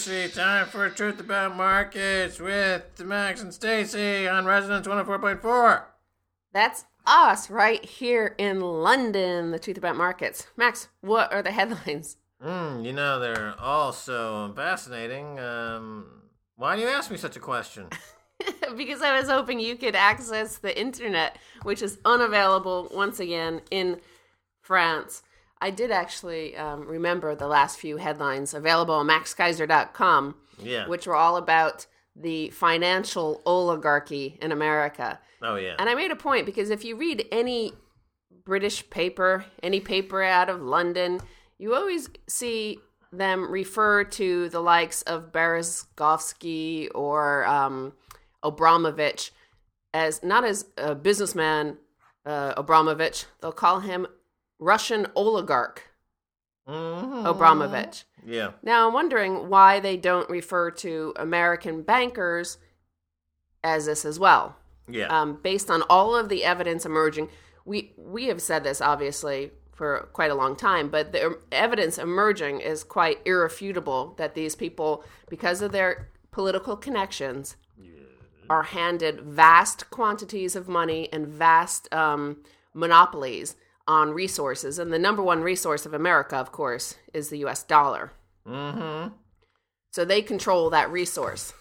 Stacy. Time for Truth About Markets with Max and Stacy on Resonance 104.4. That's us right here in London, the Truth About Markets. Max, what are the headlines? They're all so fascinating. Why do you ask me such a question? Because I was hoping you could access the internet, which is unavailable once again in France. I did actually remember the last few headlines available on maxkaiser.com, which were all about the financial oligarchy in America. Oh, yeah. And I made a point because if you read any British paper, any paper out of London, you always see them refer to the likes of Berezovsky or Abramovich as not as a businessman, Abramovich. They'll call him Russian oligarch, Abramovich. Yeah. Now, I'm wondering why they don't refer to American bankers as this as well. Yeah. Based on all of the evidence emerging, we have said this, obviously, for quite a long time, but the evidence emerging is quite irrefutable that these people, because of their political connections, are handed vast quantities of money and vast monopolies on resources. And the number one resource of America, of course, is the U.S. dollar. Mm-hmm. So they control that resource.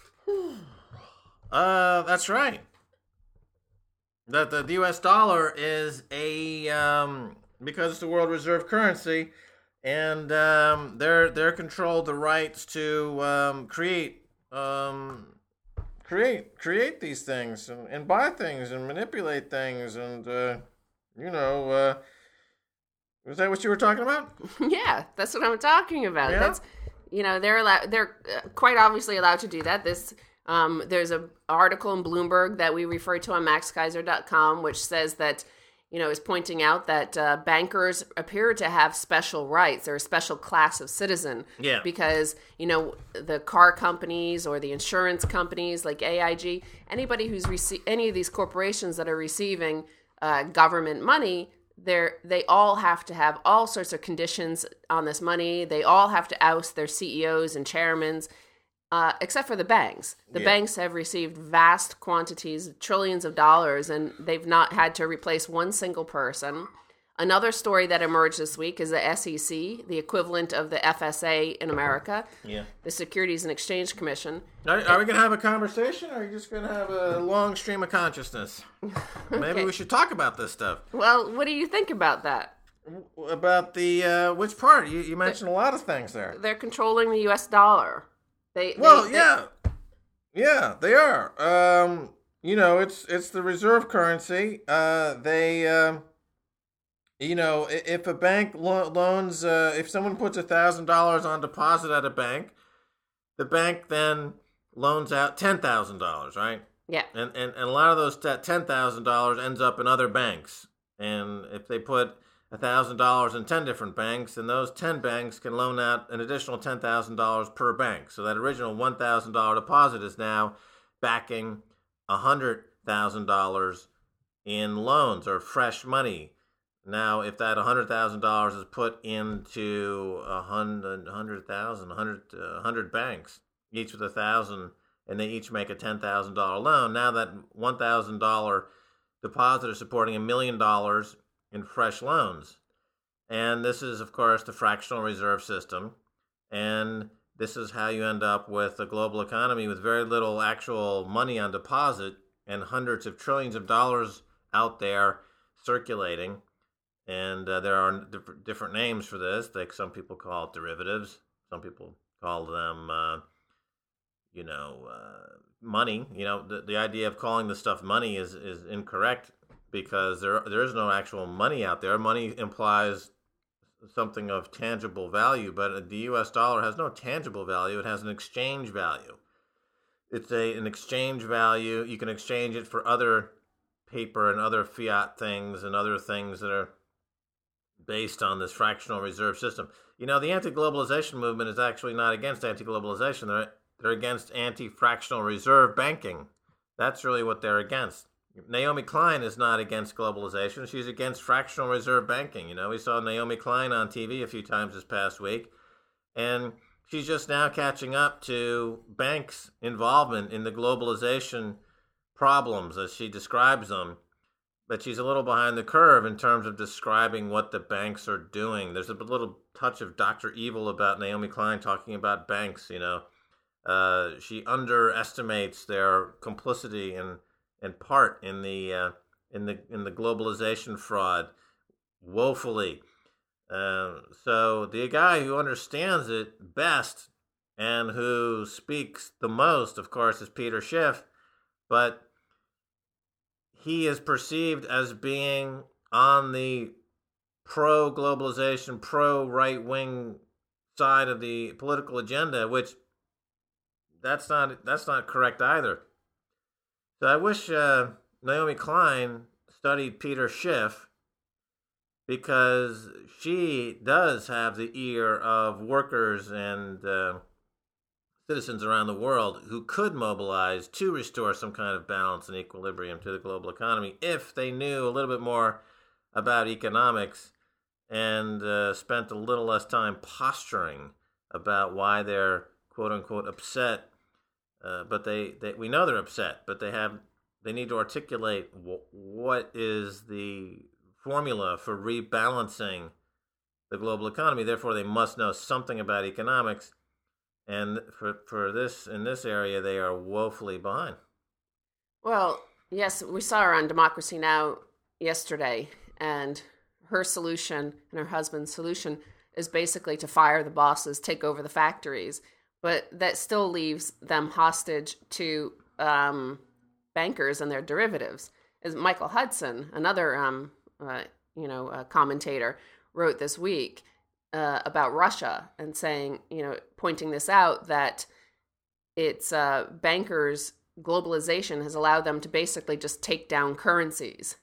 That's right. The U.S. dollar is because it's the world reserve currency, and they're controlled the rights to create these things and buy things and manipulate things and was that what you were talking about? Yeah, that's what I'm talking about. Yeah? That's they're quite obviously allowed to do that. There's an article in Bloomberg that we refer to on maxkaiser.com, which says that, is pointing out that bankers appear to have special rights. They're a special class of citizen. Yeah. Because, the car companies or the insurance companies like AIG, anybody who's any of these corporations that are receiving government money, they all have to have all sorts of conditions on this money. They all have to oust their CEOs and chairmen. Except for the banks. The banks have received vast quantities, trillions of dollars, and they've not had to replace one single person. Another story that emerged this week is the SEC, the equivalent of the FSA in America, the Securities and Exchange Commission. Are we going to have a conversation, or are you just going to have a long stream of consciousness? Maybe we should talk about this stuff. Well, what do you think about that? About the, which part? You mentioned a lot of things there. They're controlling the U.S. dollar. They are. It's the reserve currency. If a bank loans, if someone puts $1,000 on deposit at a bank, the bank then loans out $10,000, right? Yeah. And a lot of those $10,000 ends up in other banks. And if they put $1,000 in 10 different banks, and those 10 banks can loan out an additional $10,000 per bank. So that original $1,000 deposit is now backing $100,000 in loans or fresh money. Now, if that $100,000 is put into 100 banks, each with 1,000, and they each make a $10,000 loan, now that $1,000 deposit is supporting $1 million in fresh loans. And this is, of course, the fractional reserve system. And this is how you end up with a global economy with very little actual money on deposit and hundreds of trillions of dollars out there circulating. And there are different names for this. Like some people call it derivatives. Some people call them, money. The idea of calling this stuff money is incorrect, because there is no actual money out there. Money implies something of tangible value, but the U.S. dollar has no tangible value. It has an exchange value. It's an exchange value. You can exchange it for other paper and other fiat things and other things that are based on this fractional reserve system. The anti-globalization movement is actually not against anti-globalization. They're against anti-fractional reserve banking. That's really what they're against. Naomi Klein is not against globalization. She's against fractional reserve banking. We saw Naomi Klein on TV a few times this past week, and she's just now catching up to banks' involvement in the globalization problems as she describes them. But she's a little behind the curve in terms of describing what the banks are doing. There's a little touch of Dr. Evil about Naomi Klein talking about banks, She underestimates their complicity and part in the globalization fraud woefully. So the guy who understands it best and who speaks the most, of course, is Peter Schiff, but he is perceived as being on the pro-globalization, pro-right-wing side of the political agenda, which that's not correct either. So I wish Naomi Klein studied Peter Schiff, because she does have the ear of workers and citizens around the world who could mobilize to restore some kind of balance and equilibrium to the global economy if they knew a little bit more about economics and spent a little less time posturing about why they're quote-unquote upset. But we know they're upset, but they need to articulate what is the formula for rebalancing the global economy. Therefore, they must know something about economics. And for this, in this area, they are woefully behind. Well, yes, we saw her on Democracy Now! Yesterday, and her solution and her husband's solution is basically to fire the bosses, take over the factories. But that still leaves them hostage to bankers and their derivatives. As Michael Hudson, another commentator, wrote this week about Russia and saying, pointing this out, that it's bankers' globalization has allowed them to basically just take down currencies,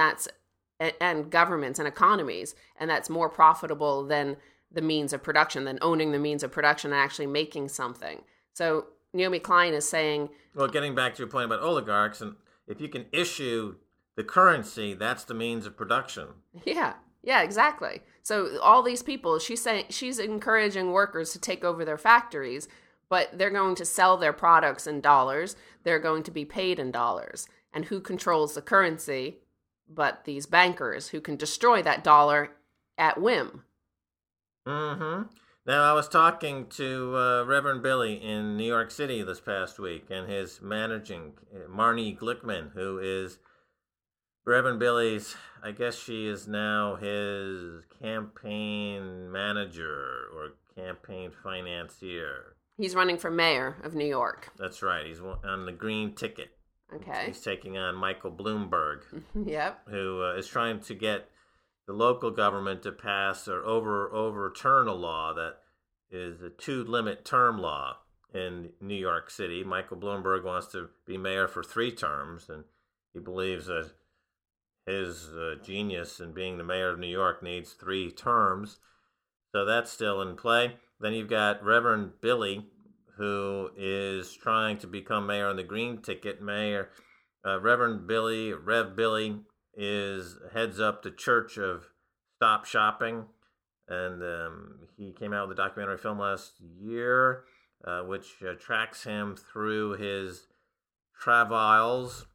and governments and economies, and that's more profitable than the means of production, than owning the means of production and actually making something. So Naomi Klein is saying, well, getting back to your point about oligarchs, and if you can issue the currency, that's the means of production. Yeah, exactly. So all these people, she's encouraging workers to take over their factories, but they're going to sell their products in dollars. They're going to be paid in dollars. And who controls the currency but these bankers who can destroy that dollar at whim? Mm-hmm. Now, I was talking to Reverend Billy in New York City this past week, and his managing, Marnie Glickman, who is Reverend Billy's, I guess she is now his campaign manager or campaign financier. He's running for mayor of New York. That's right. He's on the green ticket. Okay. He's taking on Michael Bloomberg. Yep. Who is trying to get the local government to pass or overturn a law that is a 2-limit term law in New York City. Michael Bloomberg wants to be mayor for 3 terms, and he believes that his genius in being the mayor of New York needs 3 terms. So that's still in play. Then you've got Reverend Billy, who is trying to become mayor on the green ticket. Reverend Billy, Rev Billy, heads up the Church of Stop Shopping, and he came out with a documentary film last year, which tracks him through his travails.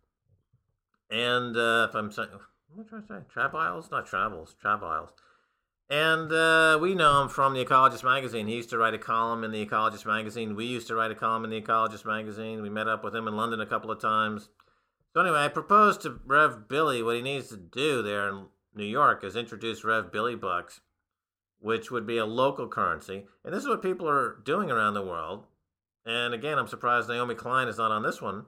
And if I'm saying, what am I trying to say? Travails? Not travels, travails. And we know him from The Ecologist magazine. He used to write a column in The Ecologist magazine. We used to write a column in The Ecologist magazine. We met up with him in London a couple of times. So anyway, I proposed to Rev Billy what he needs to do there in New York is introduce Rev Billy Bucks, which would be a local currency. And this is what people are doing around the world. And again, I'm surprised Naomi Klein is not on this one,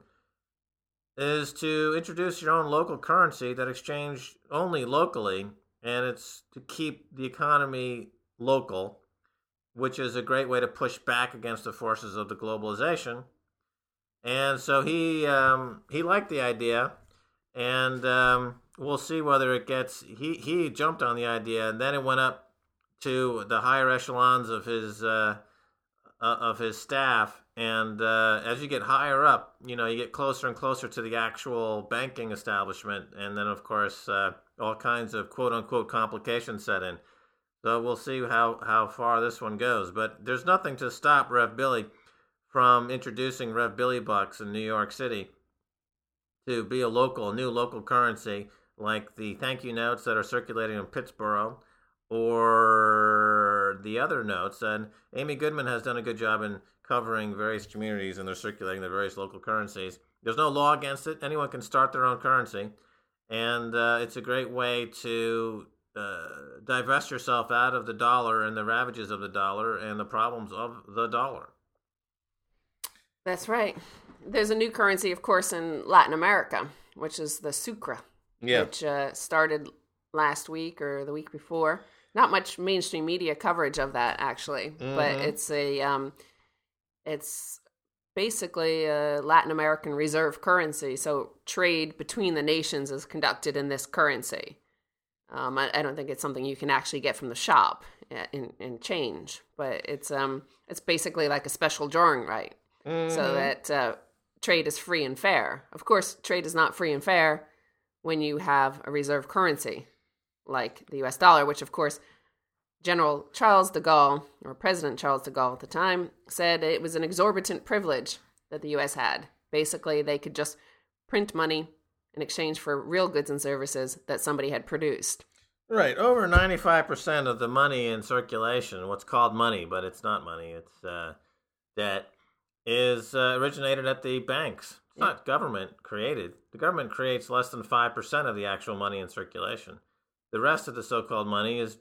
is to introduce your own local currency that exchanged only locally. And it's to keep the economy local, which is a great way to push back against the forces of the globalization. And so he liked the idea, and we'll see whether it gets. He jumped on the idea, and then it went up to the higher echelons of his staff. And as you get higher up, you get closer and closer to the actual banking establishment, and then of course all kinds of quote unquote complications set in. So we'll see how far this one goes. But there's nothing to stop Rev Billy from introducing Rev Billy Bucks in New York City to be a new local currency, like the thank you notes that are circulating in Pittsburgh or the other notes. And Amy Goodman has done a good job in covering various communities, and they're circulating the various local currencies. There's no law against it. Anyone can start their own currency. And it's a great way to divest yourself out of the dollar and the ravages of the dollar and the problems of the dollar. That's right. There's a new currency, of course, in Latin America, which is the Sucre, which started last week or the week before. Not much mainstream media coverage of that, actually, but it's basically a Latin American reserve currency. So trade between the nations is conducted in this currency. I don't think it's something you can actually get from the shop in change, but it's basically like a special drawing right, so that trade is free and fair. Of course, trade is not free and fair when you have a reserve currency like the U.S. dollar, which, of course, General Charles de Gaulle, or President Charles de Gaulle at the time, said it was an exorbitant privilege that the U.S. had. Basically, they could just print money in exchange for real goods and services that somebody had produced. Right. Over 95% of the money in circulation, what's called money, but it's not money, it's debt, is originated at the banks. It's not government created. The government creates less than 5% of the actual money in circulation. The rest of the so-called money is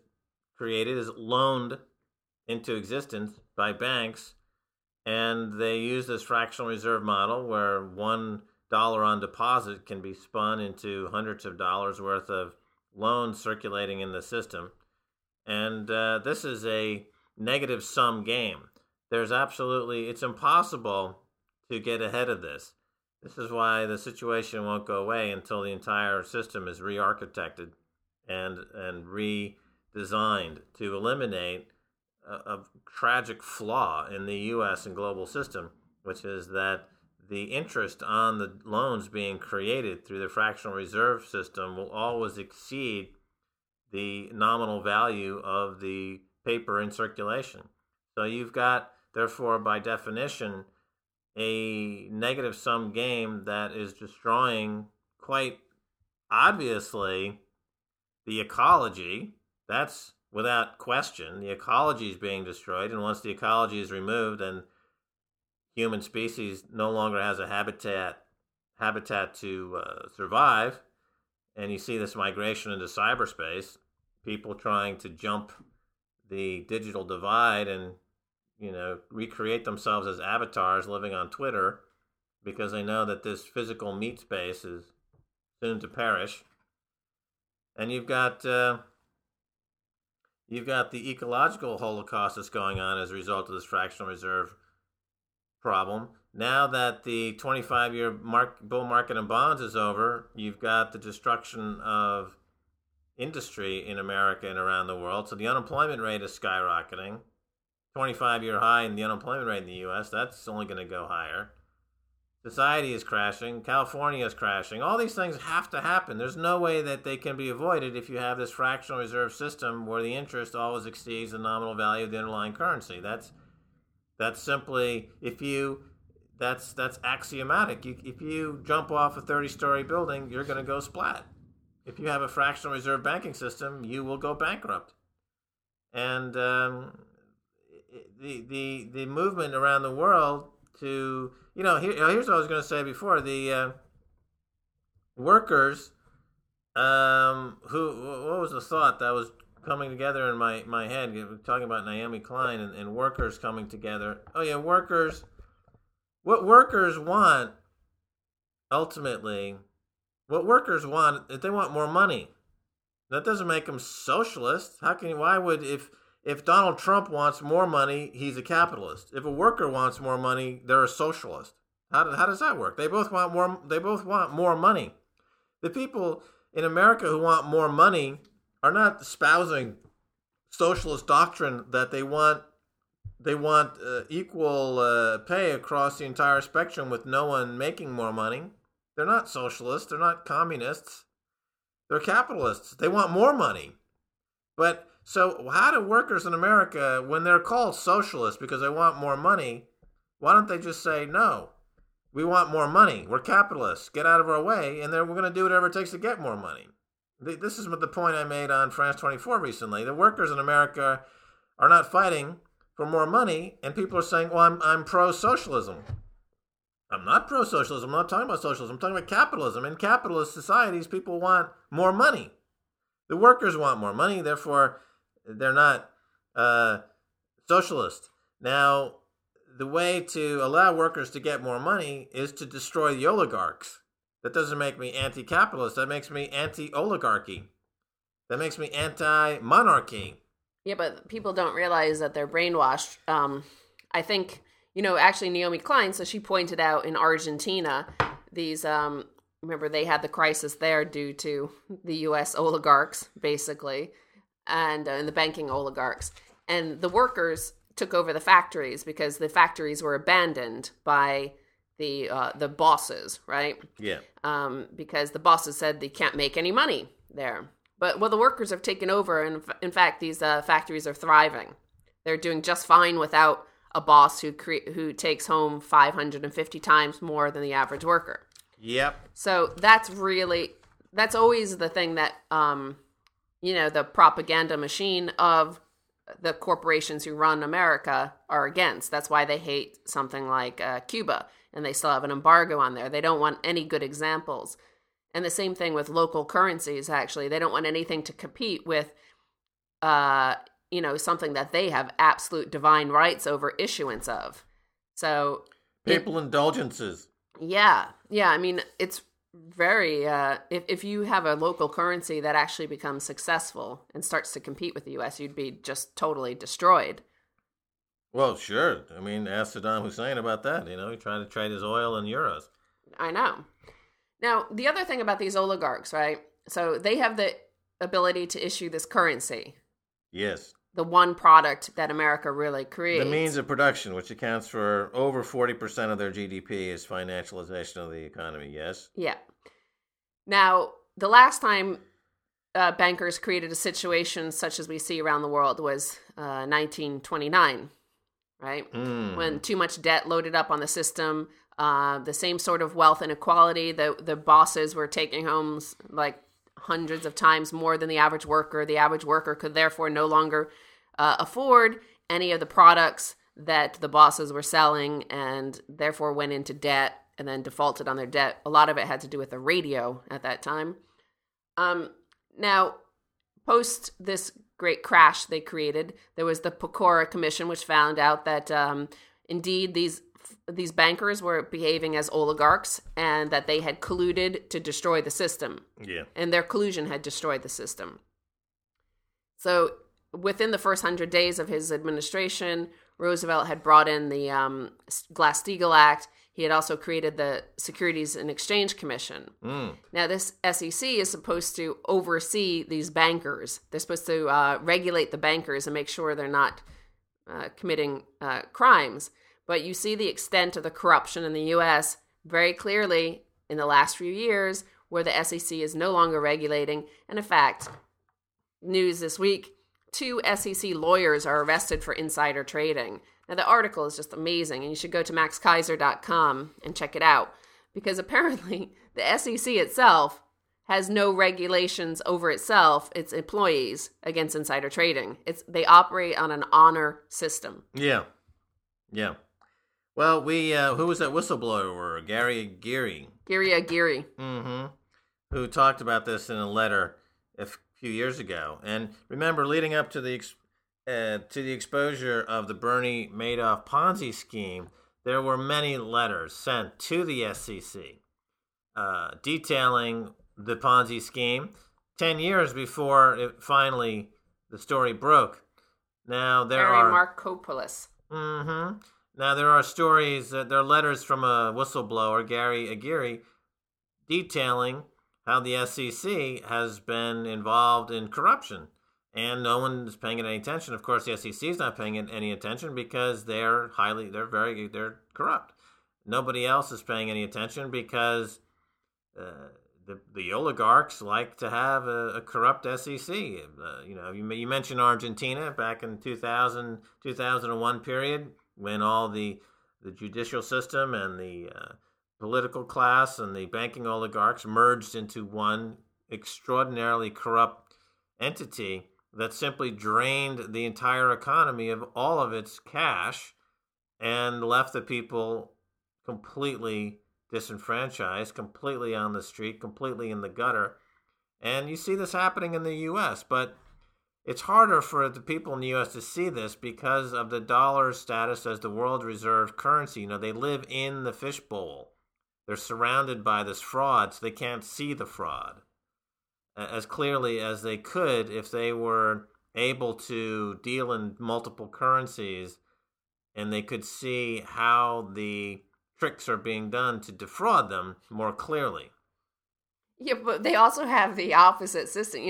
loaned into existence by banks, and they use this fractional reserve model where $1 on deposit can be spun into hundreds of dollars worth of loans circulating in the system. And this is a negative sum game. It's impossible to get ahead of this. This is why the situation won't go away until the entire system is re-architected and redesigned to eliminate a tragic flaw in the U.S. and global system, which is that the interest on the loans being created through the fractional reserve system will always exceed the nominal value of the paper in circulation. So you've got, therefore, by definition, a negative sum game that is destroying, quite obviously, the ecology. That's without question. The ecology is being destroyed, and once the ecology is removed, then human species no longer has a habitat to survive. And you see this migration into cyberspace, people trying to jump the digital divide and recreate themselves as avatars living on Twitter because they know that this physical meat space is soon to perish. And you've got the ecological holocaust that's going on as a result of this fractional reserve problem. Now that the 25-year bull market in bonds is over, you've got the destruction of industry in America and around the world. So the unemployment rate is skyrocketing. 25-year high in the unemployment rate in the U.S., that's only going to go higher. Society is crashing. California is crashing. All these things have to happen. There's no way that they can be avoided if you have this fractional reserve system where the interest always exceeds the nominal value of the underlying currency. That's simply, that's axiomatic. If you jump off a 30-story building, you're going to go splat. If you have a fractional reserve banking system, you will go bankrupt. And the movement around the world to, here's what I was going to say before. The workers, what was the thought that was coming together in my head, talking about Naomi Klein and workers coming together. Oh yeah, workers. What workers want, ultimately, they want more money. That doesn't make them socialists. If Donald Trump wants more money, he's a capitalist. If a worker wants more money, they're a socialist. How does that work? They both want more money. The people in America who want more money are not espousing socialist doctrine that they want equal pay across the entire spectrum with no one making more money. They're not socialists. They're not communists. They're capitalists. They want more money. But So how do workers in America, when they're called socialists because they want more money, why don't they just say, no, we want more money. We're capitalists. Get out of our way, and then we're going to do whatever it takes to get more money. This is the point I made on France 24 recently. The workers in America are not fighting for more money, and people are saying, well, I'm pro-socialism. I'm not pro-socialism. I'm not talking about socialism. I'm talking about capitalism. In capitalist societies, people want more money. The workers want more money, therefore they're not socialist. Now, the way to allow workers to get more money is to destroy the oligarchs. That doesn't make me anti-capitalist. That makes me anti-oligarchy. That makes me anti-monarchy. Yeah, but people don't realize that they're brainwashed. I think, actually Naomi Klein, so she pointed out in Argentina, these, remember they had the crisis there due to the U.S. oligarchs, basically, and the banking oligarchs. And the workers took over the factories because the factories were abandoned by the bosses, right? Yeah. Because the bosses said they can't make any money there. But the workers have taken over, and in fact, these factories are thriving. They're doing just fine without a boss who takes home 550 times more than the average worker. Yep. So that's always the thing that the propaganda machine of the corporations who run America are against. That's why they hate something like Cuba, and they still have an embargo on there. They don't want any good examples. And the same thing with local currencies, actually. They don't want anything to compete with, something that they have absolute divine rights over issuance of. So Papal indulgences. Yeah. I mean, it's very, if you have a local currency that actually becomes successful and starts to compete with the U.S., you'd be just totally destroyed. Well, sure. I mean, ask Saddam Hussein about that. He tried to trade his oil in euros. I know. Now, the other thing about these oligarchs, right? So they have the ability to issue this currency. Yes. The one product that America really creates. The means of production, which accounts for over 40% of their GDP, is financialization of the economy, yes? Yeah. Now, the last time bankers created a situation such as we see around the world was 1929, right? When too much debt loaded up on the system, the same sort of wealth inequality. The bosses were taking home like hundreds of times more than the average worker. The average worker could therefore no longer afford any of the products that the bosses were selling, and therefore went into debt and then defaulted on their debt. A lot of it had to do with the radio at that time. Now, post this great crash they created, there was the Pecora Commission, which found out that indeed these bankers were behaving as oligarchs and that they had colluded to destroy the system. Yeah. And their collusion had destroyed the system. So within the first 100 days of his administration, Roosevelt had brought in the Glass-Steagall Act. He had also created the Securities and Exchange Commission. Now, this SEC is supposed to oversee these bankers. They're supposed to regulate the bankers and make sure they're not committing crimes. But you see the extent of the corruption in the U.S. very clearly in the last few years, where the SEC is no longer regulating. And in fact, news this week, 2 SEC lawyers are arrested for insider trading. Now, the article is just amazing, and you should go to maxkaiser.com and check it out, because apparently the SEC itself has no regulations over itself, its employees, against insider trading. They operate on an honor system. Yeah. Well, who was that whistleblower? Gary Aguirre. Gary Aguirre. Mm-hmm. Who talked about this in a letter a few years ago. And remember, leading up to the exposure of the Bernie Madoff Ponzi scheme, there were many letters sent to the SEC detailing the Ponzi scheme 10 years before the story broke. Now there are Markopoulos. Mm-hmm. Now there are stories, there are letters from a whistleblower, Gary Aguirre, detailing how the SEC has been involved in corruption, and no one is paying it any attention. Of course, the SEC is not paying it any attention because they're corrupt. Nobody else is paying any attention because the oligarchs like to have a corrupt SEC. You mentioned Argentina back in 2001 period when all the judicial system and the political class and the banking oligarchs merged into one extraordinarily corrupt entity that simply drained the entire economy of all of its cash and left the people completely disenfranchised, completely on the street, completely in the gutter. And you see this happening in the U.S., but it's harder for the people in the U.S. to see this because of the dollar's status as the world reserve currency. They live in the fishbowl. They're surrounded by this fraud, so they can't see the fraud as clearly as they could if they were able to deal in multiple currencies and they could see how the tricks are being done to defraud them more clearly. Yeah, but they also have the opposite system.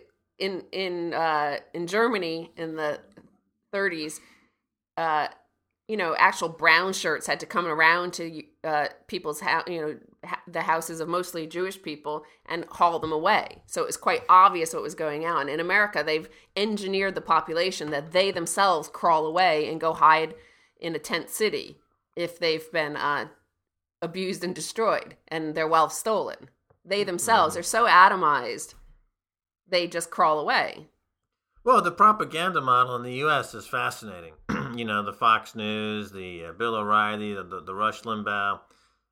In Germany in the 30s, actual brown shirts had to come around to people's house, the houses of mostly Jewish people, and haul them away. So it was quite obvious what was going on. In America, they've engineered the population that they themselves crawl away and go hide in a tent city if they've been abused and destroyed and their wealth stolen. They themselves are so atomized, they just crawl away. Well, the propaganda model in the U.S. is fascinating. The Fox News, the Bill O'Reilly, the Rush Limbaugh,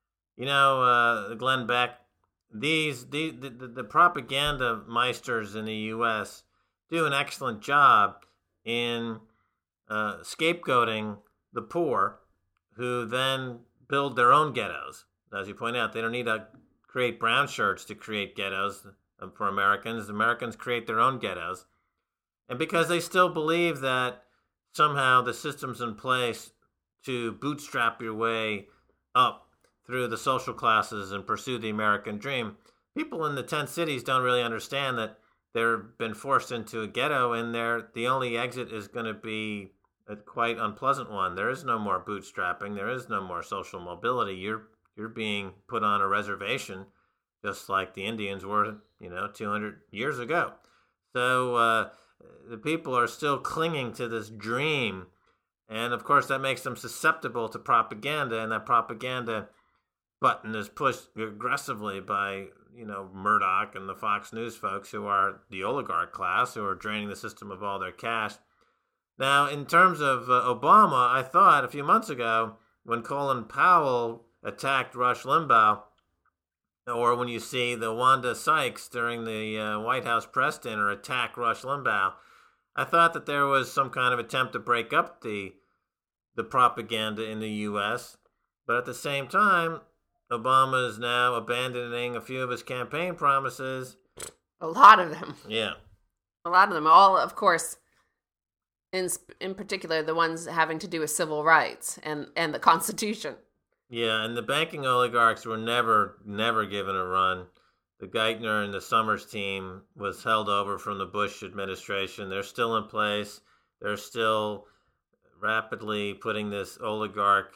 Glenn Beck. The propaganda meisters in the U.S. do an excellent job in scapegoating the poor, who then build their own ghettos. As you point out, they don't need to create brown shirts to create ghettos for Americans. Americans create their own ghettos. And because they still believe that somehow the system's in place to bootstrap your way up through the social classes and pursue the American dream, people in the tent cities don't really understand that they've been forced into a ghetto and the only exit is going to be a quite unpleasant one. There is no more bootstrapping. There is no more social mobility. You're being put on a reservation, just like the Indians were, 200 years ago. So the people are still clinging to this dream, and of course that makes them susceptible to propaganda, and that propaganda button is pushed aggressively by Murdoch and the Fox News folks, who are the oligarch class, who are draining the system of all their cash. Now, in terms of Obama, I thought a few months ago when Colin Powell attacked Rush Limbaugh, or when you see the Wanda Sykes during the White House press dinner attack Rush Limbaugh, I thought that there was some kind of attempt to break up the propaganda in the U.S., but at the same time, Obama is now abandoning a few of his campaign promises. A lot of them. Yeah. A lot of them. All, of course, in particular, the ones having to do with civil rights and the Constitution. Yeah, and the banking oligarchs were never given a run. The Geithner and the Summers team was held over from the Bush administration. They're still in place. They're still rapidly putting this oligarch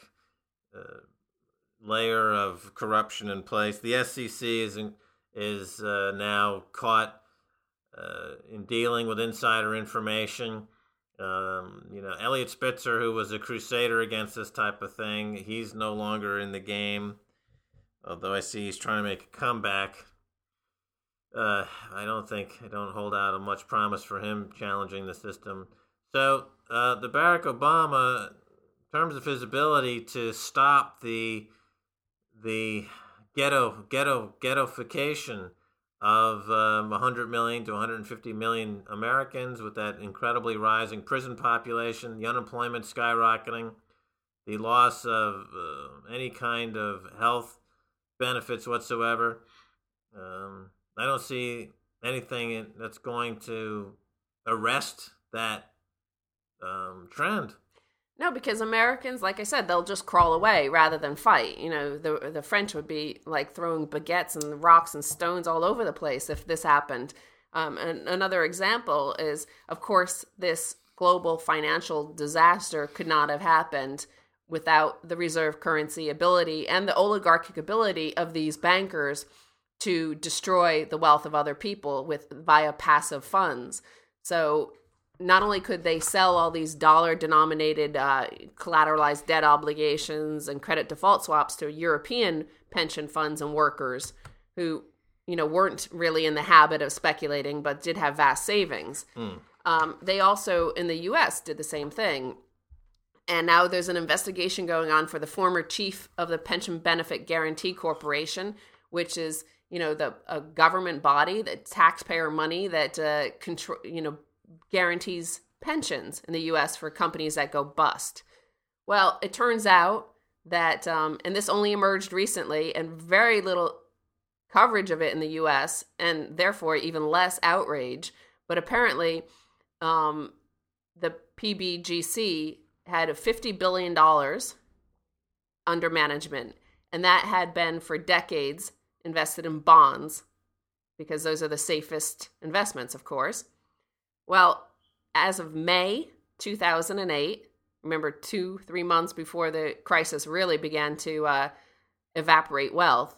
layer of corruption in place. The SEC is now caught in dealing with insider information. Eliot Spitzer, who was a crusader against this type of thing, he's no longer in the game, although I see he's trying to make a comeback. I don't hold out much promise for him challenging the system. So the Barack Obama, in terms of his ability to stop the ghettoification of 100 million to 150 million Americans, with that incredibly rising prison population, the unemployment skyrocketing, the loss of any kind of health benefits whatsoever. I don't see anything that's going to arrest that trend. No, because Americans, like I said, they'll just crawl away rather than fight. The French would be like throwing baguettes and rocks and stones all over the place if this happened. And another example is, of course, this global financial disaster could not have happened without the reserve currency ability and the oligarchic ability of these bankers to destroy the wealth of other people via passive funds. So not only could they sell all these dollar-denominated collateralized debt obligations and credit default swaps to European pension funds and workers who, weren't really in the habit of speculating but did have vast savings. They also, in the U.S., did the same thing. And now there's an investigation going on for the former chief of the Pension Benefit Guaranty Corporation, which is, a government body, that taxpayer money that guarantees pensions in the U.S. for companies that go bust. Well, it turns out that, and this only emerged recently, and very little coverage of it in the U.S., and therefore even less outrage, but apparently the PBGC had $50 billion under management, and that had been for decades invested in bonds, because those are the safest investments, of course. Well, as of May 2008, remember 2-3 months before the crisis really began to evaporate wealth,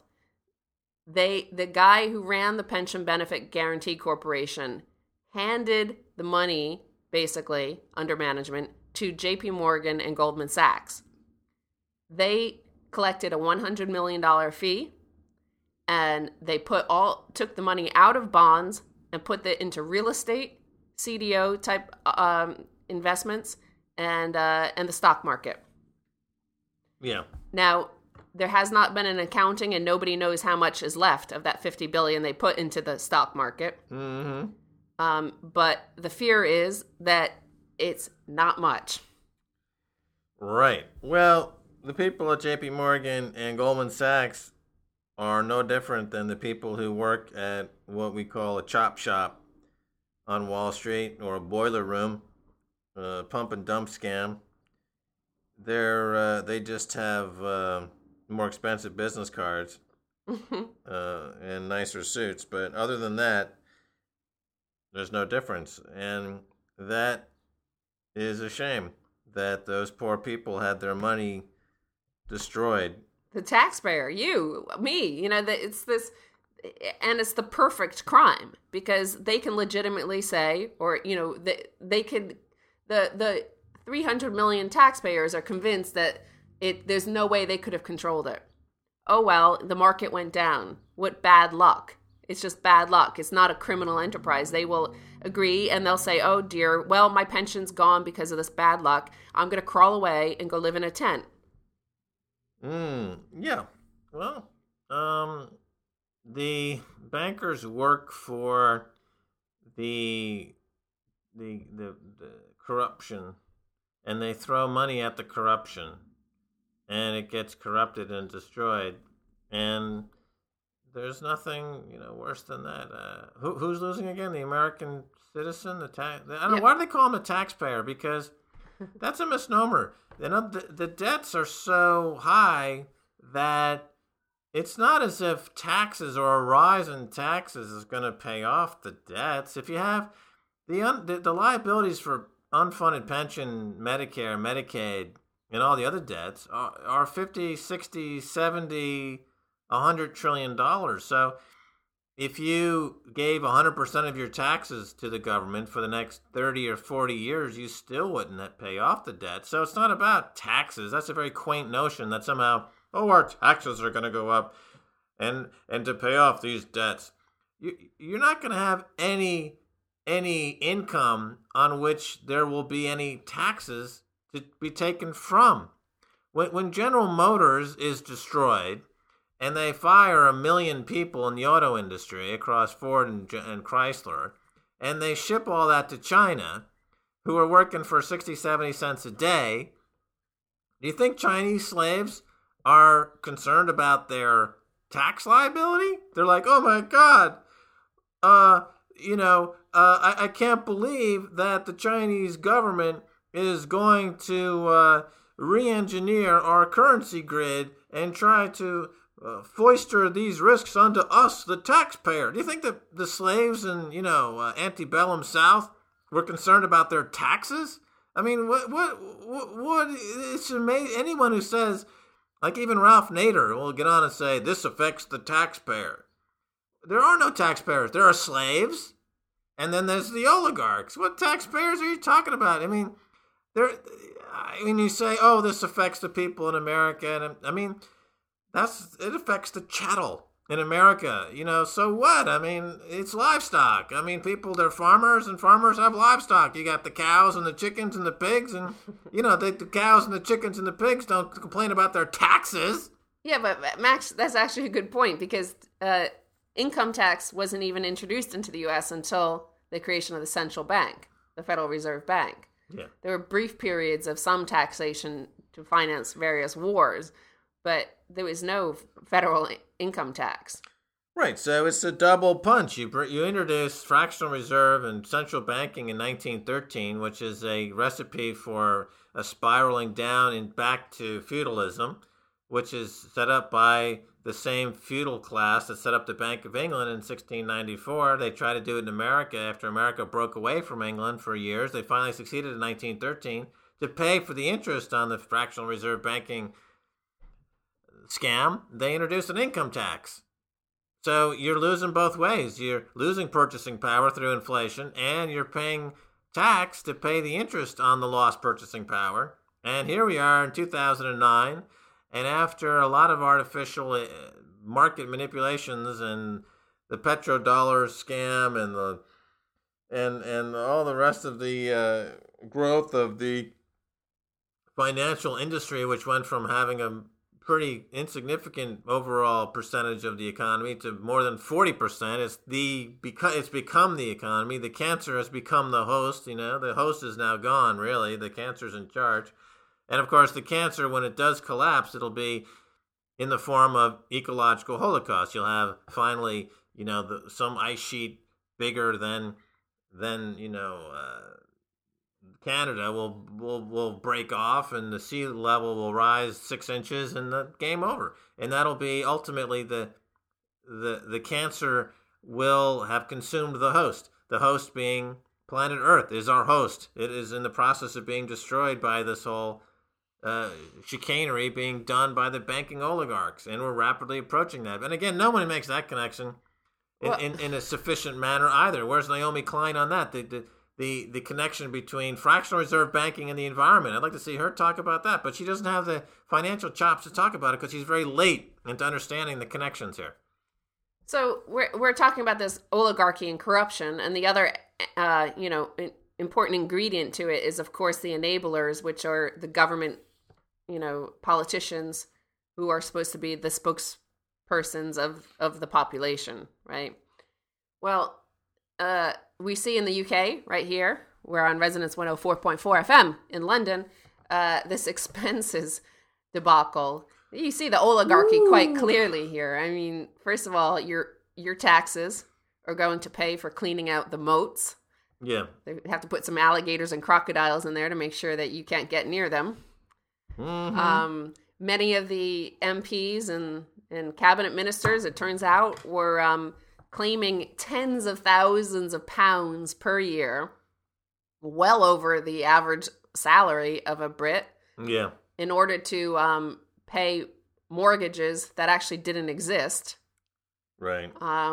the guy who ran the Pension Benefit Guaranty Corporation handed the money, basically, under management, to JP Morgan and Goldman Sachs. They collected a $100 million fee, and they took the money out of bonds and put it into real estate, CDO type investments, and the stock market. Yeah. Now, there has not been an accounting, and nobody knows how much is left of that $50 billion they put into the stock market. Mm-hmm. But the fear is that it's not much. Right. Well, the people at JP Morgan and Goldman Sachs are no different than the people who work at what we call a chop shop on Wall Street, or a boiler room, pump and dump scam. They just have more expensive business cards and nicer suits, but other than that, there's no difference, and that is a shame that those poor people had their money destroyed. The taxpayer, you, me, it's this, and it's the perfect crime, because they can legitimately say, or, they could, the 300 million taxpayers are convinced that there's no way they could have controlled it. Oh, well, the market went down. What bad luck. It's just bad luck. It's not a criminal enterprise. They will agree, and they'll say, oh, dear, well, my pension's gone because of this bad luck. I'm going to crawl away and go live in a tent. Yeah. Well, the bankers work for the corruption, and they throw money at the corruption, and it gets corrupted and destroyed, and there's nothing worse than that. Who's losing again? The American citizen, I don't know. Why do they call him a taxpayer? Because that's a misnomer. The debts are so high that it's not as if taxes or a rise in taxes is going to pay off the debts. If you have the liabilities for unfunded pension, Medicare, Medicaid, and all the other debts are 50, 60, 70, $100 trillion. So if you gave 100% of your taxes to the government for the next 30 or 40 years, you still wouldn't pay off the debt. So it's not about taxes. That's a very quaint notion that somehow, our taxes are going to go up and to pay off these debts. You're not going to have any income on which there will be any taxes to be taken from. When General Motors is destroyed, and they fire 1 million people in the auto industry across Ford and Chrysler, and they ship all that to China, who are working for 60, 70 cents a day, do you think Chinese slaves are concerned about their tax liability? They're like, oh my God, I can't believe that the Chinese government is going to re-engineer our currency grid and try to foister these risks onto us, the taxpayer. Do you think that the slaves in, antebellum South were concerned about their taxes? I mean, what, it's amazing. Anyone who says, like even Ralph Nader will get on and say, this affects the taxpayer. There are no taxpayers. There are slaves, and then there's the oligarchs. What taxpayers are you talking about? I mean, you say, oh, this affects the people in America, and I mean, it affects the chattel in America. So what? I mean, it's livestock. I mean, they're farmers, and farmers have livestock. You got the cows and the chickens and the pigs, and the cows and the chickens and the pigs don't complain about their taxes. Yeah, but Max, that's actually a good point, because income tax wasn't even introduced into the U.S. until the creation of the central bank, the Federal Reserve Bank. Yeah. There were brief periods of some taxation to finance various wars, but there was no federal income tax. Right, so it's a double punch. You introduced fractional reserve and central banking in 1913, which is a recipe for a spiraling down and back to feudalism, which is set up by the same feudal class that set up the Bank of England in 1694. They tried to do it in America after America broke away from England for years. They finally succeeded in 1913 to pay for the interest on the fractional reserve banking scam. They introduced an income tax. So you're losing both ways. You're losing purchasing power through inflation, and you're paying tax to pay the interest on the lost purchasing power. And here we are in 2009. And after a lot of artificial market manipulations and the petrodollar scam and all the rest of the growth of the financial industry, which went from having a pretty insignificant overall percentage of the economy to more than 40%, it's become the economy. The cancer has become the host. The host is now gone. Really, the cancer's in charge. And, of course, the cancer, when it does collapse, it'll be in the form of ecological holocaust. You'll have, finally, some ice sheet bigger than Canada will break off, and the sea level will rise 6 inches, and the game over. And that'll be ultimately the cancer will have consumed the host. The host being planet Earth is our host. It is in the process of being destroyed by this whole chicanery being done by the banking oligarchs, and we're rapidly approaching that. And again, no one makes that connection in a sufficient manner either. Where's Naomi Klein on that? The connection between fractional reserve banking and the environment. I'd like to see her talk about that, but she doesn't have the financial chops to talk about it because she's very late into understanding the connections here. So we're talking about this oligarchy and corruption, and the other important ingredient to it is, of course, the enablers, which are the government, politicians who are supposed to be the spokespersons of the population, right? Well, we see in the UK right here, we're on Resonance 104.4 FM in London, this expenses debacle. You see the oligarchy quite clearly here. I mean, first of all, your taxes are going to pay for cleaning out the moats. Yeah. They have to put some alligators and crocodiles in there to make sure that you can't get near them. Mm-hmm. Many of the MPs and cabinet ministers, it turns out, were claiming tens of thousands of pounds per year, well over the average salary of a Brit. Yeah. In order to pay mortgages that actually didn't exist. Right.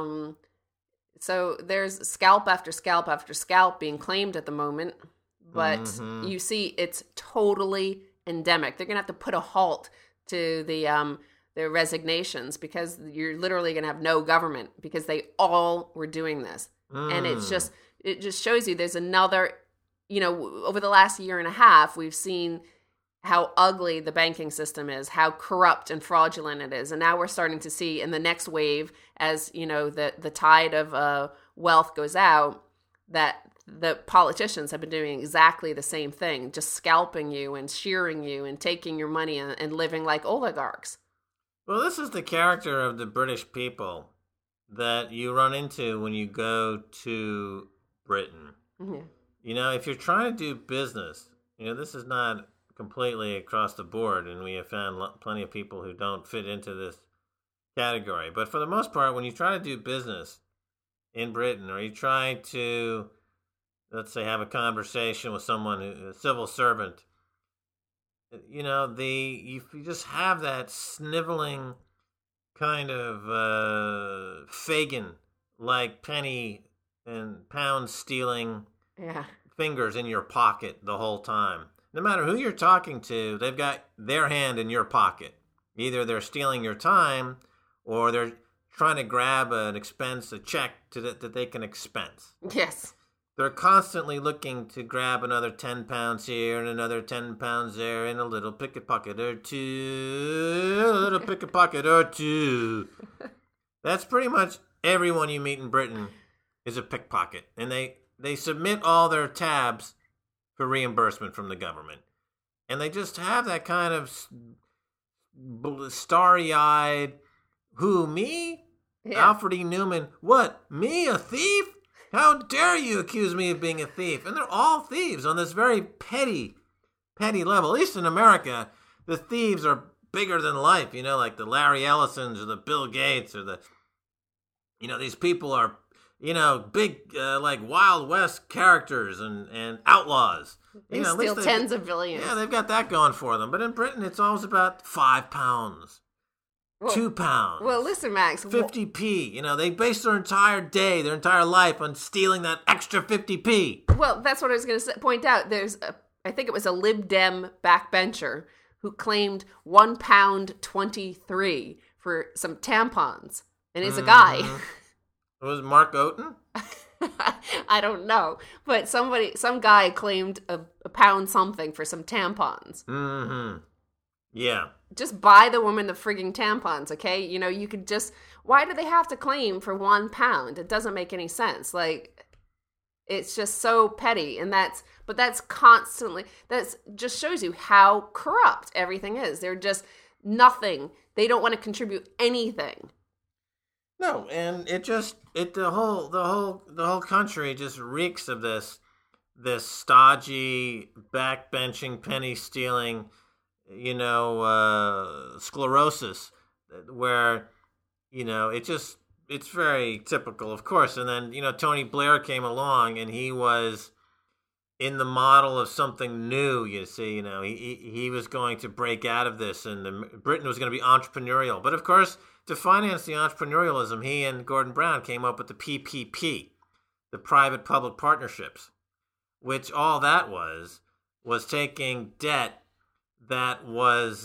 So there's scalp after scalp after scalp being claimed at the moment, but you see it's totally endemic. They're going to have to put a halt to the resignations, because you're literally going to have no government, because they all were doing this. And it just shows you there's another, over the last year and a half, we've seen how ugly the banking system is, how corrupt and fraudulent it is. And now we're starting to see in the next wave, as the tide of wealth goes out, that the politicians have been doing exactly the same thing, just scalping you and shearing you and taking your money and living like oligarchs. Well, this is the character of the British people that you run into when you go to Britain. Mm-hmm. If you're trying to do business, this is not completely across the board, and we have found plenty of people who don't fit into this category. But for the most part, when you try to do business in Britain, or you try to, let's say, have a conversation with someone, a civil servant, you just have that sniveling kind of Fagin like penny and pound stealing Yeah. fingers in your pocket the whole time. No matter who you're talking to, they've got their hand in your pocket. Either they're stealing your time or they're trying to grab a check that they can expense. Yes. They're constantly looking to grab another 10 pounds here and another 10 pounds there and a little pickpocket or two. A little pickpocket or two. That's pretty much everyone you meet in Britain is a pickpocket. And they submit all their tabs for reimbursement from the government. And they just have that kind of starry-eyed, who, me? Yeah. Alfred E. Newman. What, me, a thief? How dare you accuse me of being a thief? And they're all thieves on this very petty level. At least in America, the thieves are bigger than life, like the Larry Ellisons or the Bill Gates or these people are, big, like Wild West characters and outlaws. They steal tens of billions. Yeah, they've got that going for them. But in Britain, it's always about 5 pounds. Well, 2 pounds. Well, listen, Max. 50p. They base their entire day, their entire life on stealing that extra 50p. Well, that's what I was going to point out. I think it was a Lib Dem backbencher who claimed £1.23 for some tampons. And it's a guy. Was it Mark Oten? I don't know. But some guy claimed a pound something for some tampons. Mm-hmm. Yeah. Just buy the woman the frigging tampons, okay? You could just... Why do they have to claim for £1? It doesn't make any sense. Like, it's just so petty. And that's constantly... That just shows you how corrupt everything is. They're just nothing. They don't want to contribute anything. No, and the whole country just reeks of this stodgy, backbenching, penny stealing, sclerosis, where, it's very typical, of course. And then, Tony Blair came along and he was in the model of something new, you see, he was going to break out of this and Britain was going to be entrepreneurial. But of course, to finance the entrepreneurialism, he and Gordon Brown came up with the PPP, the private-public partnerships, which all that was taking debt that was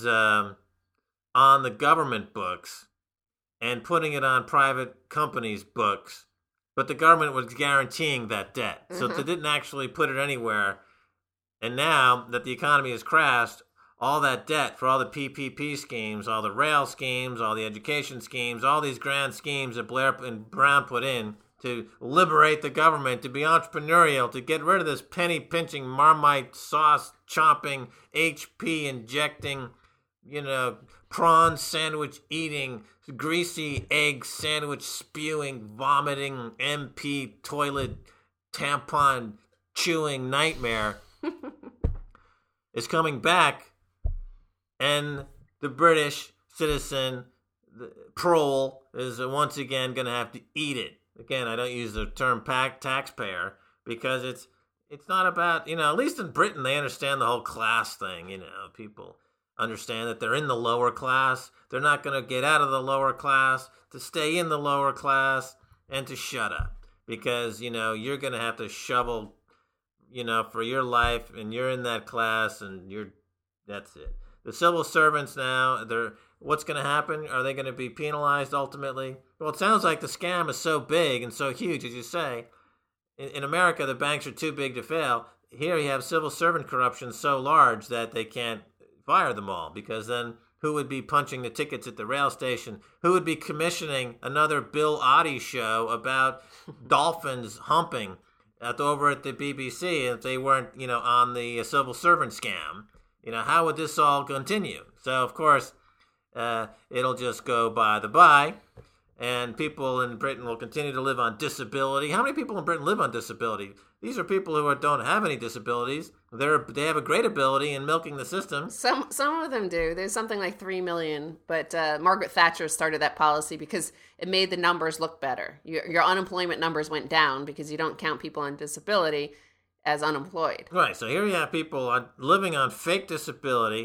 on the government books and putting it on private companies' books, but the government was guaranteeing that debt. Mm-hmm. So they didn't actually put it anywhere. And now that the economy has crashed, all that debt for all the PPP schemes, all the rail schemes, all the education schemes, all these grand schemes that Blair and Brown put in to liberate the government, to be entrepreneurial, to get rid of this penny-pinching, Marmite sauce-chopping, HP-injecting, prawn sandwich eating, greasy egg sandwich spewing, vomiting, MP toilet tampon chewing nightmare is coming back. And the British citizen, the prole, is once again going to have to eat it. Again, I don't use the term taxpayer because it's not about, at least in Britain, they understand the whole class thing. People understand that they're in the lower class. They're not going to get out of the lower class to stay in the lower class and to shut up because, you're going to have to shovel, for your life and you're in that class and that's it. The civil servants now, what's going to happen? Are they going to be penalized ultimately? Well, it sounds like the scam is so big and so huge, as you say. In America, the banks are too big to fail. Here you have civil servant corruption so large that they can't fire them all because then who would be punching the tickets at the rail station? Who would be commissioning another Bill Oddie show about dolphins humping over at the BBC if they weren't, on the civil servant scam? How would this all continue? So, of course, it'll just go by the by, and people in Britain will continue to live on disability. How many people in Britain live on disability? These are people who don't have any disabilities. They have a great ability in milking the system. Some of them do. There's something like 3 million, but Margaret Thatcher started that policy because it made the numbers look better. Your unemployment numbers went down because you don't count people on disability as unemployed. Right, so here you have people living on fake disability,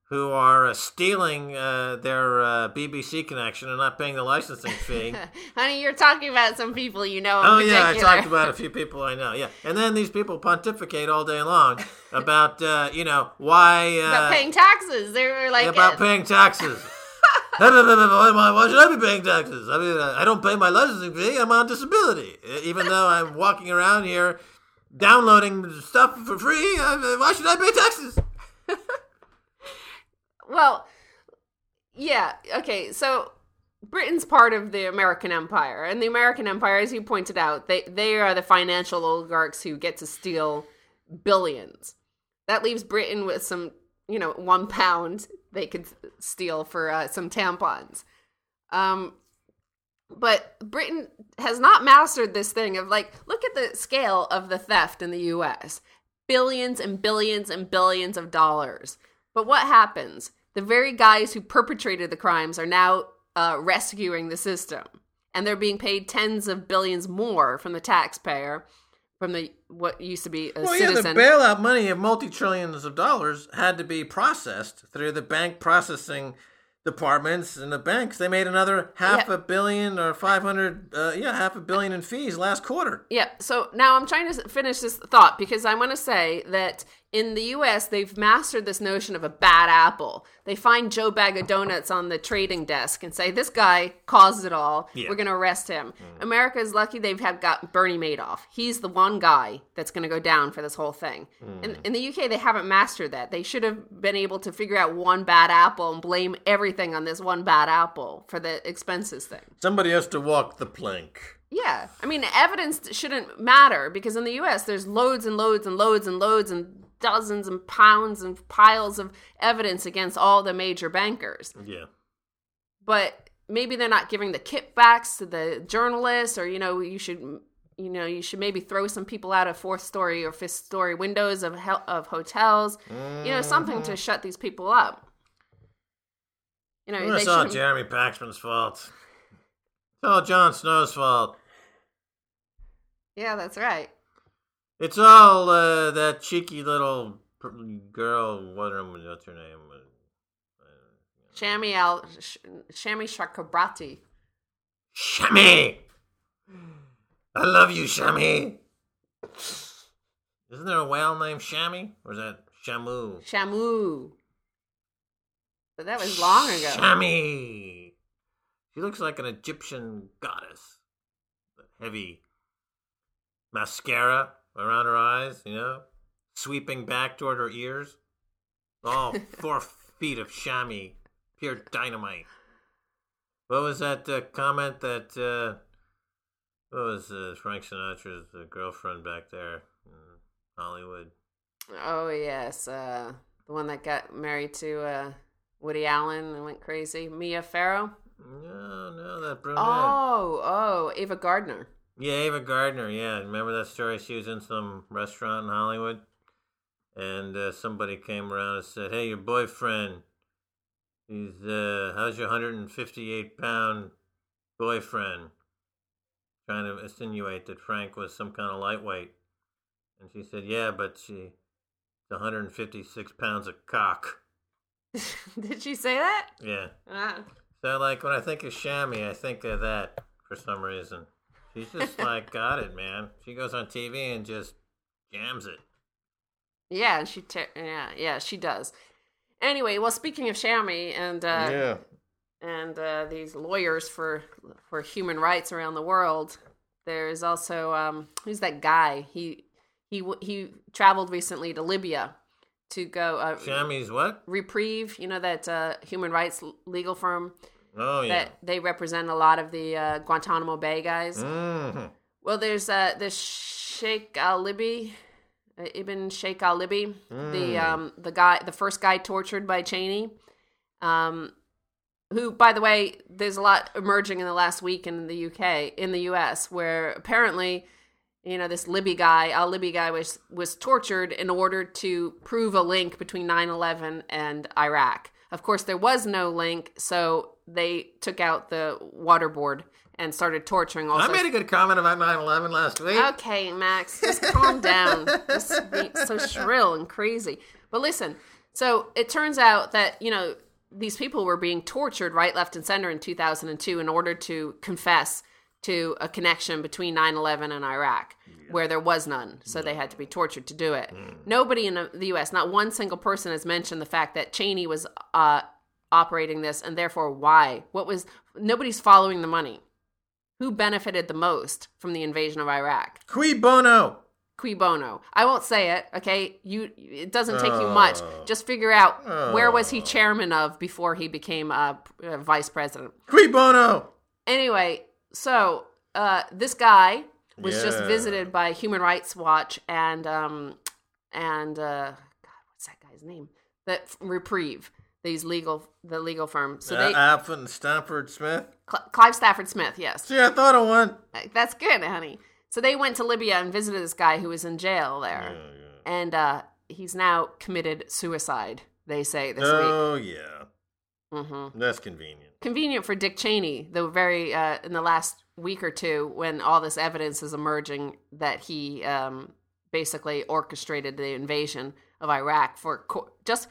who are stealing their BBC connection and not paying the licensing fee. Honey, you're talking about some people you know in Oh, particular. yeah, I talked about a few people I know, yeah. And then these people pontificate all day long about, why... about paying taxes. They were like... about paying taxes. Why should I be paying taxes? I mean, I don't pay my licensing fee. I'm on disability. Even though I'm walking around here downloading stuff for free, why should I pay taxes? Well, yeah, okay, so Britain's part of the American Empire, and the American Empire, as you pointed out, they are the financial oligarchs who get to steal billions. That leaves Britain with some, £1 they could steal for some tampons. But Britain has not mastered this thing of, look at the scale of the theft in the U.S. Billions and billions and billions of dollars. But what happens? The very guys who perpetrated the crimes are now rescuing the system. And they're being paid tens of billions more from the taxpayer, from what used to be a citizen. The bailout money of multi-trillions of dollars had to be processed through the bank processing departments and the banks. They made another half a billion or half a billion in fees last quarter. Yeah. So now I'm trying to finish this thought because I want to say that in the U.S., they've mastered this notion of a bad apple. They find Joe Bag of Donuts on the trading desk and say, this guy caused it all. Yeah. We're going to arrest him. America is lucky they've got Bernie Madoff. He's the one guy that's going to go down for this whole thing. In the UK, they haven't mastered that. They should have been able to figure out one bad apple and blame everything on this one bad apple for the expenses thing. Somebody has to walk the plank. Yeah. I mean, evidence shouldn't matter because in the U.S., there's loads and loads and loads and loads and dozens and pounds and piles of evidence against all the major bankers. Yeah. But maybe they're not giving the kickbacks to the journalists, or you should maybe throw some people out of 4th story or 5th story windows of hotels. Something to shut these people up. It's all Jeremy Paxman's fault. It's all Jon Snow's fault. Yeah, that's right. It's all that cheeky little girl. What's her name? Shami Chakrabarti. Shami! I love you, Shami! Isn't there a whale named Shami? Or is that Shamu? Shamu. But that was long ago. Shami! She looks like an Egyptian goddess. Heavy mascara around her eyes, sweeping back toward her ears. All 4 feet of chamois, pure dynamite. What was that comment that, what was Frank Sinatra's girlfriend back there in Hollywood? Oh, yes. The one that got married to Woody Allen and went crazy. Mia Farrow? No, that brunette. Oh, Ava Gardner. Yeah, Ava Gardner, yeah. Remember that story? She was in some restaurant in Hollywood, and somebody came around and said, hey, your boyfriend, how's your 158-pound boyfriend? Trying to insinuate that Frank was some kind of lightweight. And she said, yeah, but it's 156 pounds of cock. Did she say that? Yeah. So, when I think of Shami, I think of that for some reason. She's just got it, man. She goes on TV and just jams it. Yeah, she does. Anyway, well, speaking of Shami and these lawyers for human rights around the world, there's also who's that guy? He traveled recently to Libya to go. Shami's what? Reprieve, that human rights legal firm. Oh, yeah. That they represent a lot of the Guantanamo Bay guys. Mm-hmm. Well, there's this Sheikh al-Libi, Ibn Sheikh al-Libi, the first guy tortured by Cheney, who, by the way, there's a lot emerging in the last week in the US, where apparently, this al-Libi guy was tortured in order to prove a link between 9/11 and Iraq. Of course, there was no link, so they took out the waterboard and started torturing also. I made a good comment about 9/11 last week. Okay, Max, just calm down. Just be so shrill and crazy. But listen, so it turns out that, these people were being tortured right, left, and center in 2002 in order to confess to a connection between 9/11 and Iraq, where there was none. So they had to be tortured to do it. Nobody in the U.S., not one single person has mentioned the fact that Cheney was operating this, and therefore why. Nobody's following the money. Who benefited the most from the invasion of Iraq? Cui bono? Cui bono. I won't say it, okay? It doesn't take you much. Just figure out where was he chairman of before he became vice president. Cui bono? Anyway, so this guy was just visited by Human Rights Watch and God, what's that guy's name? Reprieve. The legal firm. So Alfred Stafford Smith? Clive Stafford Smith, yes. See, I thought of one. That's good, honey. So they went to Libya and visited this guy who was in jail there. And he's now committed suicide, they say, this week. Oh, yeah. Mm-hmm. That's convenient. Convenient for Dick Cheney, though in the last week or two, when all this evidence is emerging that he basically orchestrated the invasion of Iraq just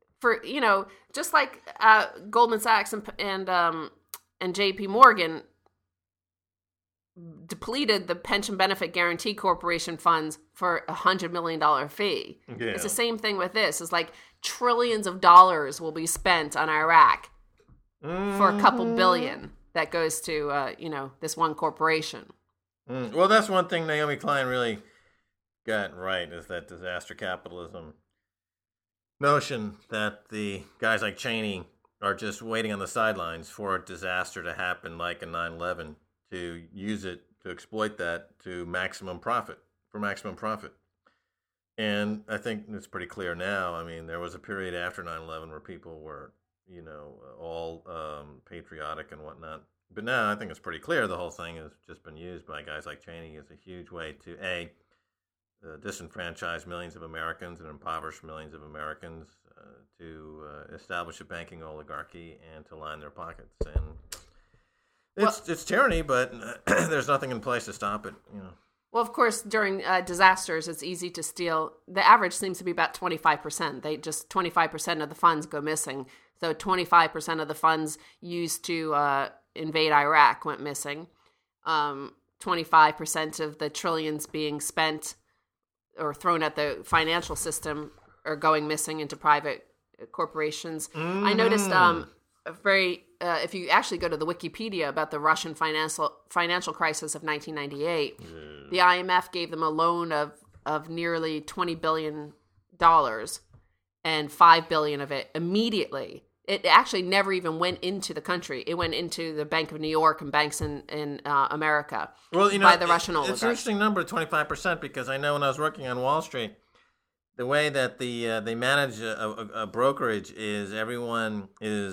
like Goldman Sachs and J.P. Morgan depleted the Pension Benefit Guaranty Corporation funds for $100 million fee. Yeah. It's the same thing with this. It's like trillions of dollars will be spent on Iraq for a couple billion that goes to, this one corporation. Well, that's one thing Naomi Klein really got right, is that disaster capitalism notion that the guys like Cheney are just waiting on the sidelines for a disaster to happen like a 9/11 to use it to exploit that to maximum profit. And I think it's pretty clear now. I mean, there was a period after 9/11 where people were, all patriotic and whatnot. But now I think it's pretty clear the whole thing has just been used by guys like Cheney as a huge way to, disenfranchise millions of Americans and impoverish millions of Americans, to establish a banking oligarchy and to line their pockets. And it's tyranny, but there's nothing in place to stop it. Well, of course, during disasters, it's easy to steal. The average seems to be about 25%. 25% of the funds go missing. So 25% of the funds used to invade Iraq went missing. 25% of the trillions being spent or thrown at the financial system are going missing into private corporations. I noticed if you actually go to the Wikipedia about the Russian financial crisis of 1998, the IMF gave them a loan of nearly $20 billion, and $5 billion of it immediately. It actually never even went into the country. It went into the Bank of New York and banks in America by the Russian oligarchs. It's an interesting number, 25%, because I know when I was working on Wall Street, the way that they manage a brokerage is everyone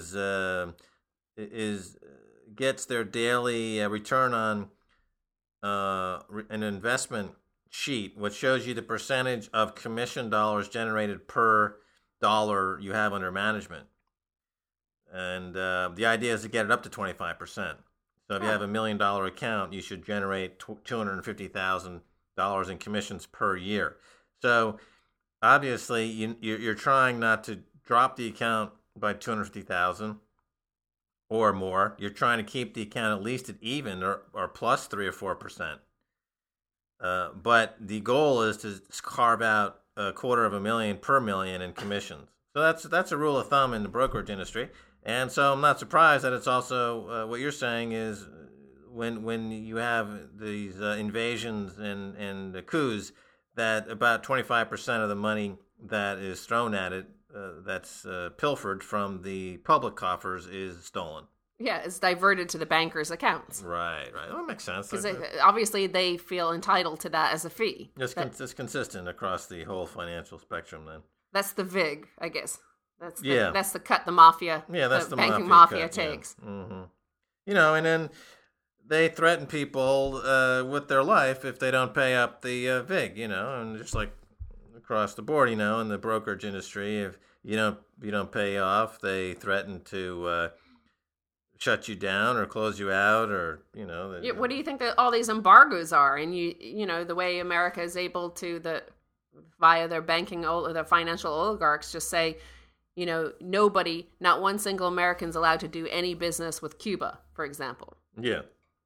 gets their daily return on an investment sheet, which shows you the percentage of commission dollars generated per dollar you have under management. And the idea is to get it up to 25%. So if you have $1 million account, you should generate $250,000 in commissions per year. So obviously, you're trying not to drop the account by $250,000 or more. You're trying to keep the account at least at even or plus 3 or 4%. But the goal is to carve out $250,000 per million in commissions. So that's a rule of thumb in the brokerage industry. And so I'm not surprised that it's also what you're saying is when you have these invasions and the coups, that about 25% of the money that is thrown at it, that's pilfered from the public coffers, is stolen. Yeah, it's diverted to the bankers' accounts. Right. That makes sense. Because obviously they feel entitled to that as a fee. It's consistent across the whole financial spectrum then. That's the VIG, I guess. That's the cut the mafia, that's the banking mafia takes. Yeah. Mm-hmm. And then they threaten people with their life if they don't pay up the VIG, and just like across the board, in the brokerage industry, if you don't pay off, they threaten to shut you down or close you out, or What do you think that all these embargoes are? And the way America is able to via their their financial oligarchs, just say, nobody, not one single American is allowed to do any business with Cuba, for example. Yeah.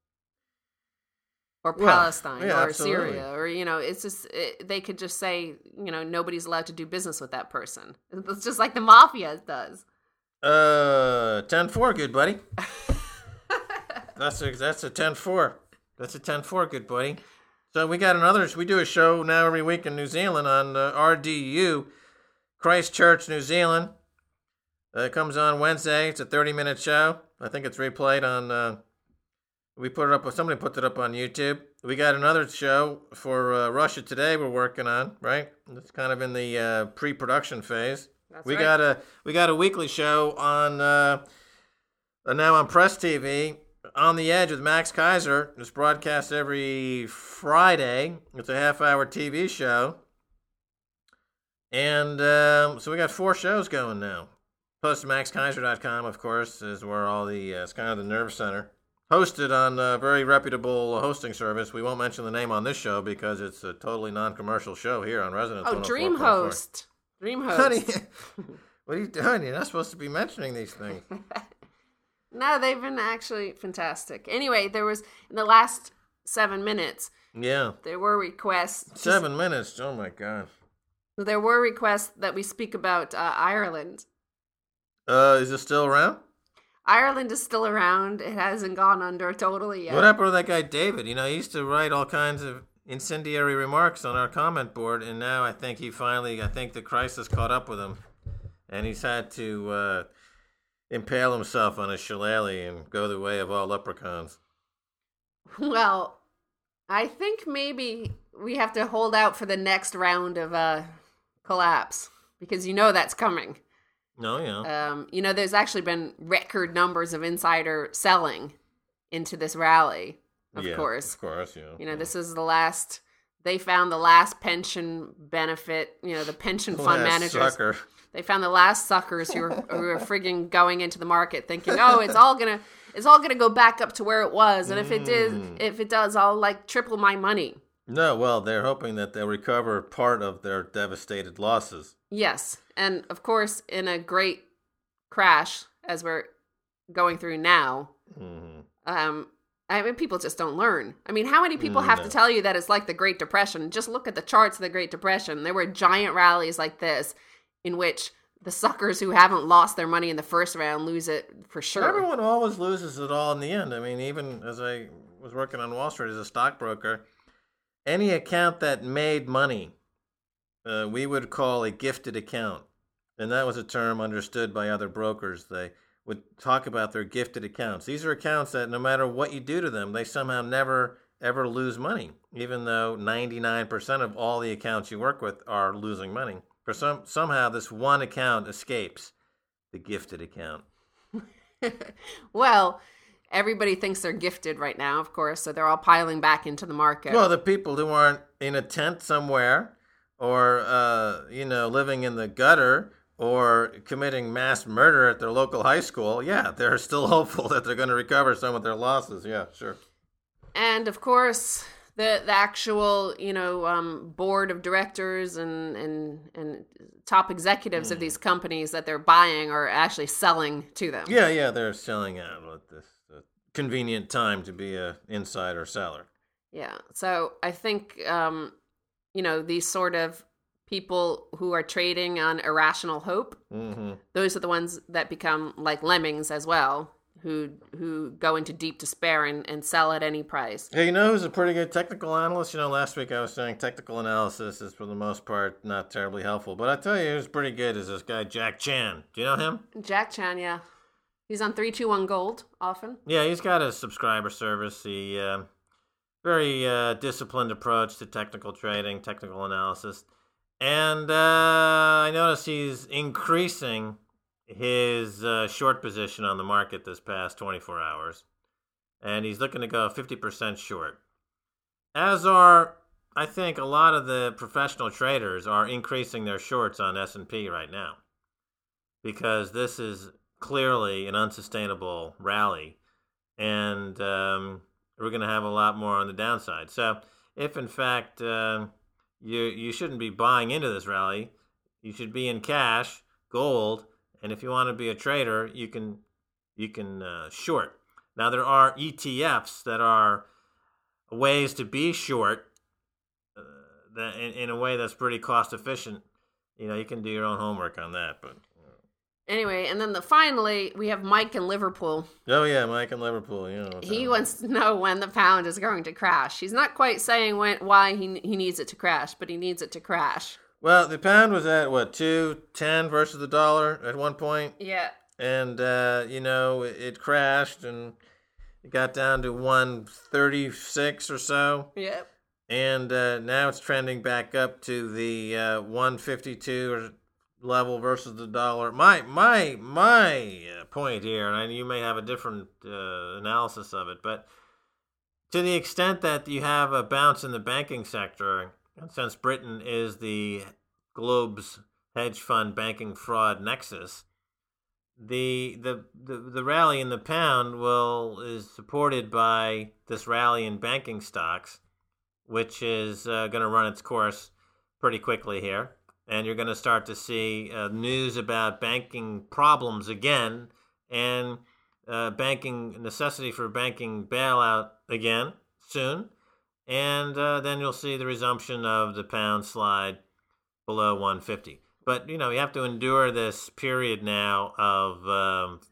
Or Palestine, or absolutely. Syria, or, it's just, they could just say, nobody's allowed to do business with that person. It's just like the mafia does. 10-4, good buddy. That's a 10-4. That's a 10-4, good buddy. So we do a show now every week in New Zealand on RDU, Christchurch, New Zealand. It comes on Wednesday. It's a 30-minute show. I think it's replayed on, somebody put it up on YouTube. We got another show for Russia Today we're working on, right? It's kind of in the pre-production phase. That's we right. got a weekly show on now on Press TV, On the Edge with Max Kaiser. It's broadcast every Friday. It's a half-hour TV show. And so we got 4 shows going now. Plus MaxKaiser.com, of course, is where all it's kind of the nerve center. Hosted on a very reputable hosting service. We won't mention the name on this show because it's a totally non-commercial show here on Resonance. Oh, 104.4. DreamHost. DreamHost. Honey, what are you doing? You're not supposed to be mentioning these things. No, they've been actually fantastic. Anyway, there was, in the last 7 minutes, Yeah. there were requests. 7 minutes. Oh, my God. There were requests that we speak about Ireland. Is it still around? Ireland is still around. It hasn't gone under totally yet. What happened to that guy, David? He used to write all kinds of incendiary remarks on our comment board, and now I think the crisis caught up with him, and he's had to impale himself on a shillelagh and go the way of all leprechauns. Well, I think maybe we have to hold out for the next round of collapse, because that's coming. No, yeah. There's actually been record numbers of insider selling into this rally, of course. Of course, yeah. This is they found the last pension benefit, the pension fund managers. Sucker. They found the last suckers who were frigging going into the market thinking, oh, it's all gonna go back up to where it was. And if it does, I'll triple my money. No, well, they're hoping that they'll recover part of their devastated losses. Yes. And of course, in a great crash, as we're going through now, people just don't learn. I mean, how many people have to tell you that it's like the Great Depression? Just look at the charts of the Great Depression. There were giant rallies like this in which the suckers who haven't lost their money in the first round lose it for sure. Everyone always loses it all in the end. I mean, even as I was working on Wall Street as a stockbroker, any account that made money, we would call a gifted account. And that was a term understood by other brokers. They would talk about their gifted accounts. These are accounts that no matter what you do to them, they somehow never, ever lose money, even though 99% of all the accounts you work with are losing money. For somehow this one account escapes, the gifted account. Well, everybody thinks they're gifted right now, of course, so they're all piling back into the market. Well, the people who aren't in a tent somewhere or, living in the gutter or committing mass murder at their local high school, yeah, they're still hopeful that they're going to recover some of their losses. Yeah, sure. And, of course, the actual, board of directors and top executives of these companies that they're buying are actually selling to them. Yeah, they're selling out at this convenient time to be an insider seller. Yeah, so I think, these sort of people who are trading on irrational hope, those are the ones that become like lemmings as well, who go into deep despair and sell at any price. Hey, who's a pretty good technical analyst? Last week I was saying technical analysis is for the most part not terribly helpful, but I tell you who's pretty good is this guy Jack Chan. Do you know him? Jack Chan, yeah. He's on 321 Gold often. Yeah, he's got a subscriber service. He very disciplined approach to technical trading, technical analysis. And I noticed he's increasing his short position on the market this past 24 hours. And he's looking to go 50% short. As are, I think, a lot of the professional traders are increasing their shorts on S&P right now. Because this is clearly an unsustainable rally. And we're going to have a lot more on the downside. So if, in fact, you shouldn't be buying into this rally. You should be in cash, gold, and if you want to be a trader, you can short. Now there are ETFs that are ways to be short that in a way that's pretty cost efficient. You can do your own homework on that, but. Anyway, and then finally, we have Mike in Liverpool. Oh, yeah, Mike in Liverpool. He wants to know when the pound is going to crash. He's not quite saying why he needs it to crash, but he needs it to crash. Well, the pound was at, $2.10 versus the dollar at one point? Yeah. And, it crashed and it got down to 136 or so. Yep. And now it's trending back up to the 152 or level versus the dollar. My point here, and you may have a different analysis of it, but to the extent that you have a bounce in the banking sector, and since Britain is the globe's hedge fund banking fraud nexus, the rally in the pound is supported by this rally in banking stocks, which is going to run its course pretty quickly here. And you're going to start to see news about banking problems again and banking necessity for banking bailout again soon. And then you'll see the resumption of the pound slide below 150. But, you have to endure this period now of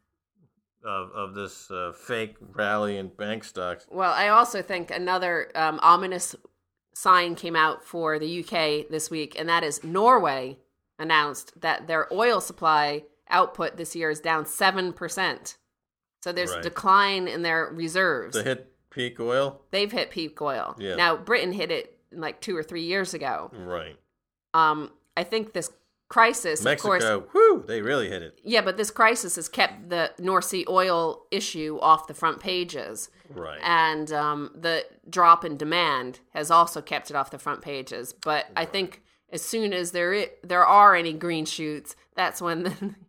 this fake rally in bank stocks. Well, I also think another ominous sign came out for the UK this week, and that is Norway announced that their oil supply output this year is down 7%. So there's a decline in their reserves. They hit peak oil? They've hit peak oil. Yeah. Now, Britain hit it like 2 or 3 years ago. Right. I think this crisis, Mexico, of course, they really hit it. Yeah, but this crisis has kept the North Sea oil issue off the front pages. Right. And the drop in demand has also kept it off the front pages. But I think as soon as there are any green shoots, that's when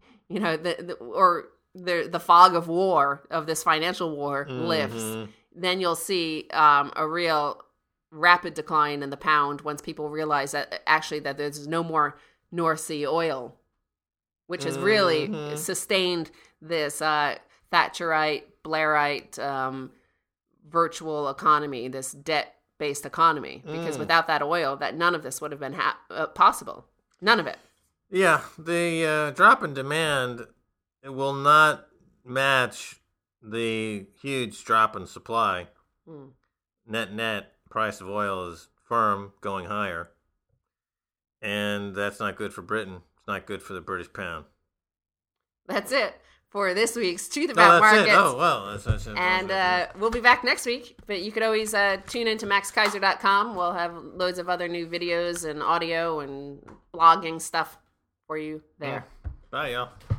the fog of war, of this financial war, lifts. Then you'll see a real rapid decline in the pound once people realize that actually that there's no more North Sea oil, which has really sustained this Thatcherite, Blairite virtual economy, this debt-based economy. Because without that oil, that none of this would have been possible. None of it. Yeah, the drop in demand will not match the huge drop in supply. Net price of oil is firm, going higher. And that's not good for Britain. It's not good for the British pound. That's it for this week's Truth About Markets. Oh, well. That's and we'll be back next week. But you could always tune into maxkaiser.com. We'll have loads of other new videos and audio and blogging stuff for you there. Bye, y'all.